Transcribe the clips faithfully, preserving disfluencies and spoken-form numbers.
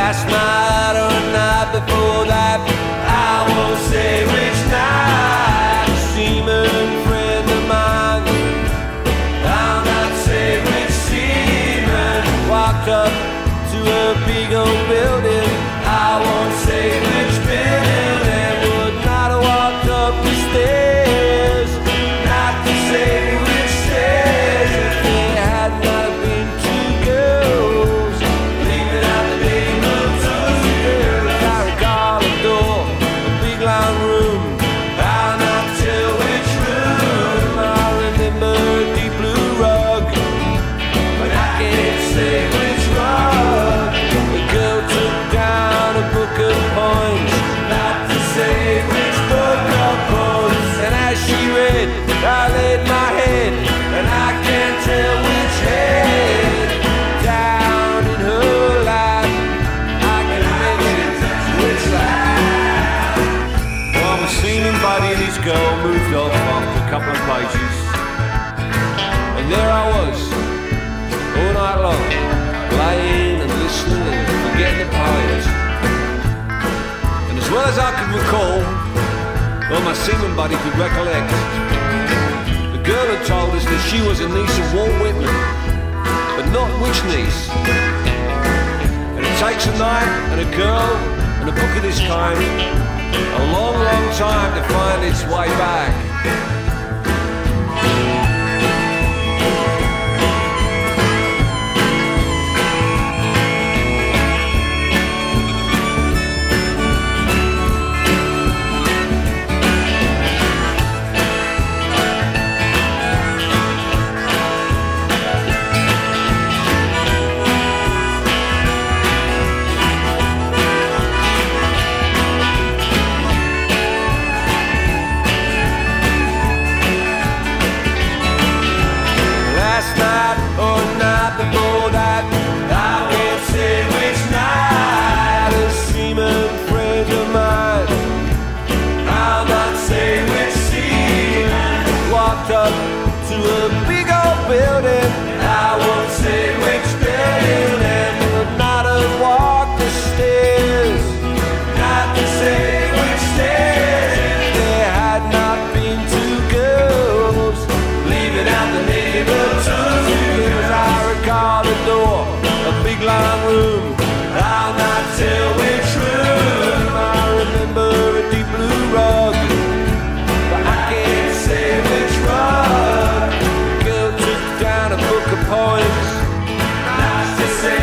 Last night or the night before that, I won't say which night. A seaman friend of mine, I'll not say which seaman, walked up to a big old building. I won't say which building. Would not have walked up the stairs, not to say which stairs. If there had not been two girls leaving out the name of two girls. I recall a door, a big long room, I'll not tell which room. I remember a deep blue rug, but I can't say which rug. The girl took down a book of poems, not to say which book of poems. And as she read, I laid my head, and I can't tell which head. Down in her lap, I can mention which lap. Well, the seeming buddy and his girl moved off after a couple of pages, and there I was, all night long, laying and listening and forgetting the poems. And as well as I could recall, or my seaman buddy could recollect, the girl had told us that she was a niece of Walt Whitman, but not which niece. And it takes a night and a girl and a book of this kind a long, long time to find its way back. Up to a big old building, I won't say which building, and would not have walked the stairs, not to say which stairs. If there had not been two girls leaving out the name of two girls. I recall the door, a big long room, I'll not tell which room. I remember a deep blue rug, but I can't say which rug. The girl took down a book of poems, not to say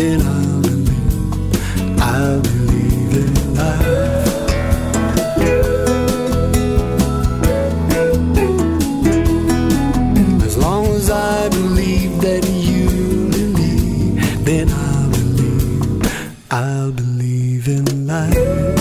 then I'll believe, I'll believe in life. As long as I believe that you believe, then I'll believe, I'll believe in life.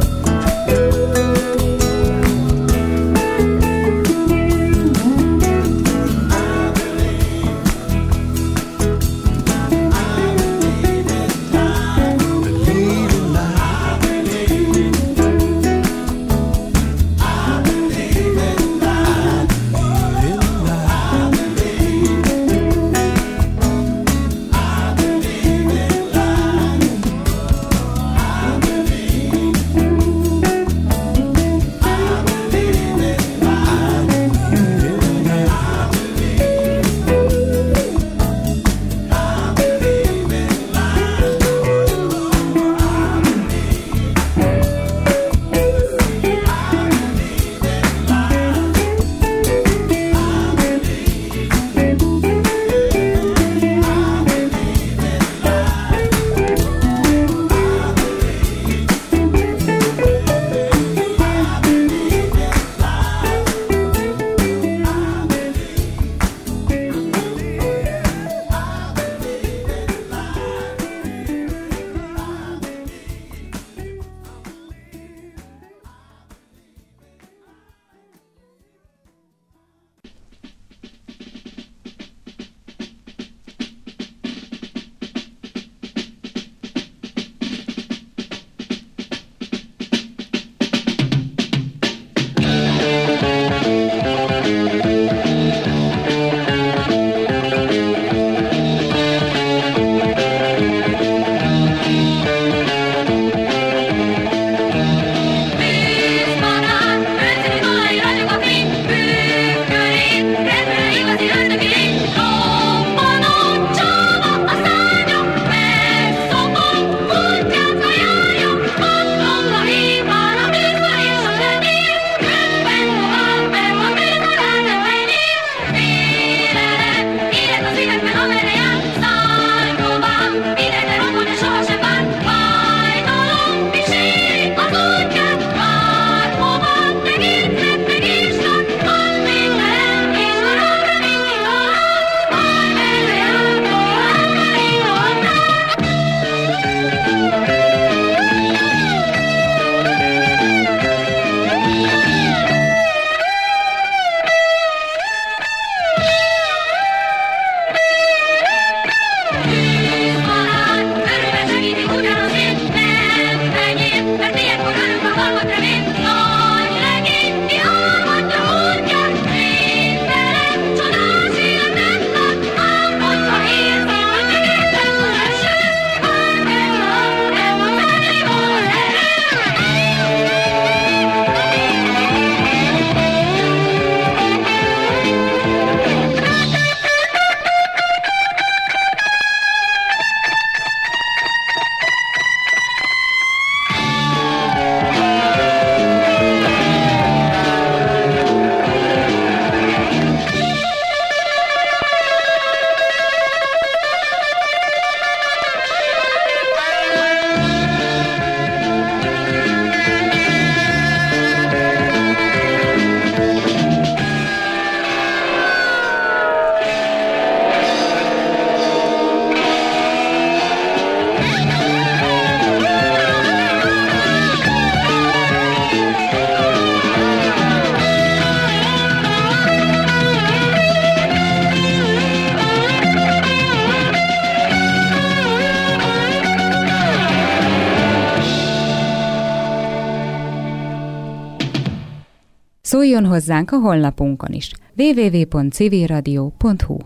Szóljon hozzánk a honlapunkon is. double-u double-u double-u pont civil radio pont hu.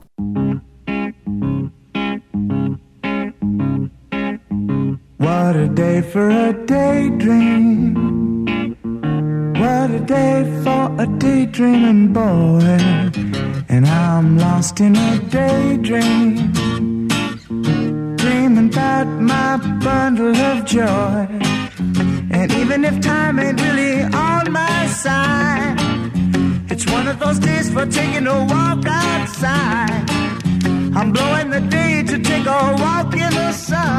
What a day for a daydream. What a day for a daydreaming boy. And I'm lost in a daydream, dreaming about my bundle of joy. And even if time ain't really on my side, it's one of those days for taking a walk outside. I'm blowing the day to take a walk in the sun.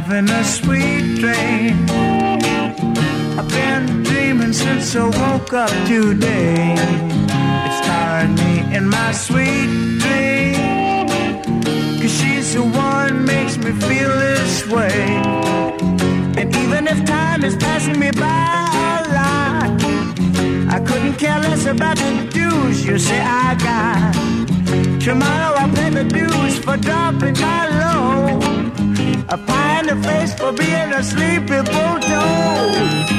having a sweet dream. I've been dreaming since I woke up today. It's tiring me in my sweet dream, 'cause she's the one makes me feel this way. And even if time is passing me by a lot, I couldn't care less about the dues you say I got. Tomorrow I'll pay the dues for dropping my load, a pie in the face for being a sleepy bulldog.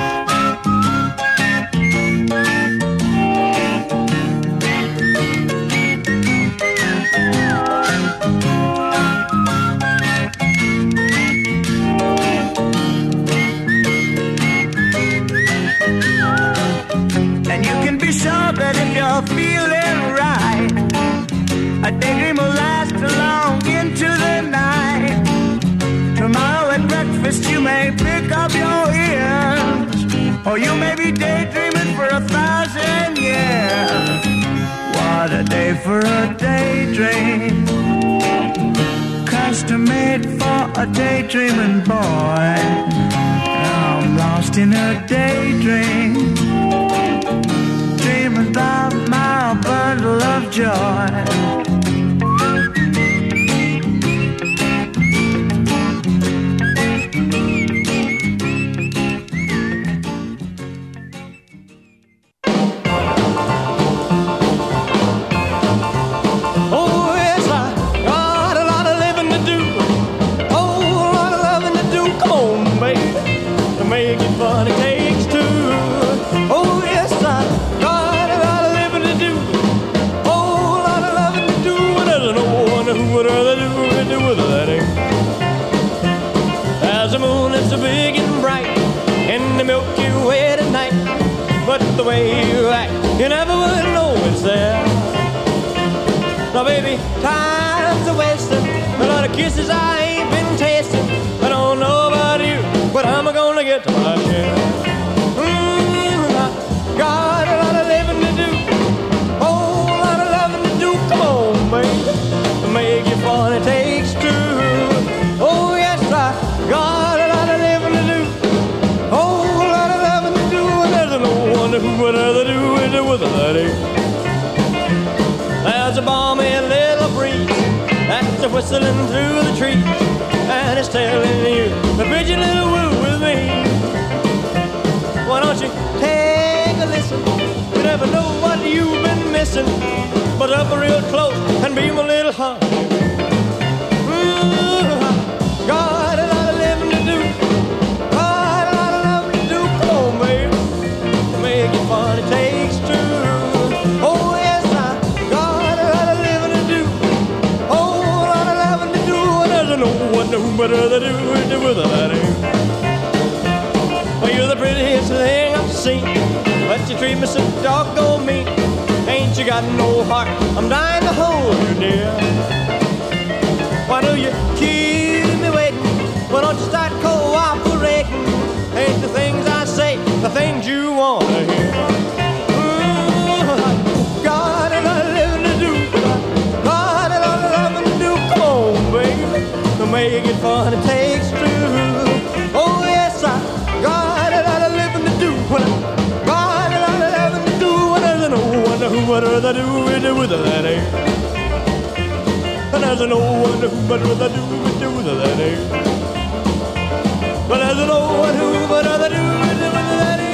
That if you're feeling right, a daydream will last along into the night. Tomorrow at breakfast you may pick up your ears, or you may be daydreaming for a thousand years. What a day for a daydream, custom made for a daydreaming boy. I'm lost in a daydream, dreaming about my bundle of joy. Oh, yes, I got a lot of living to do. Oh, a lot of loving to do. Come on, baby, to make it fun it takes two. Oh, yes, I got a lot of living to do. Oh, a lot of loving to do. And there's no one who would rather do it do with that ain't. As the moon is so big and bright in the Milky Way tonight, but the way you act, you never would know it's there. Now, baby, time's a wasting. A lot of kisses I ain't been tasting. I don't know about you, but I'm gonna get to my share. Mm, I got a lot of living to do. Oh, a lot of loving to do. Come on, baby, to make it fun it takes two. Oh, yes, I got a lot of living to do. Oh, a lot of loving to do. And there's no one who would rather do it with a lady. There's a balmy little breeze that's a whistling through the trees, and it's telling you to bid your little woo with me. Why don't you take a listen? You never know what you've been missing, but up real close and be my little honey. Ooh, got a lot of living to do. Got a lot of loving to do. Come on, baby, to make it fun it takes two. Oh, yes, I got a lot of living to do. Oh, a lot of loving to do. And there's no one who better to do it with a lady. Well, you're the prettiest thing I've seen, but you treat me so doggone mean. Ain't you got no heart? I'm dying to hold you, dear. Why do you keep me waiting? Why don't you start cooperating? Ain't the things I say the things you want to hear? Ooh, got a lot of living to do. Got a lot of loving to do. Come on, baby, to make it fun it takes two. Oh, yes, I got a lot of living to do. Got a lot of loving to do. And there's no one who would rather do it with a lady. And there's no one who would rather do it with a lady. But there's no one who would rather do it with a lady.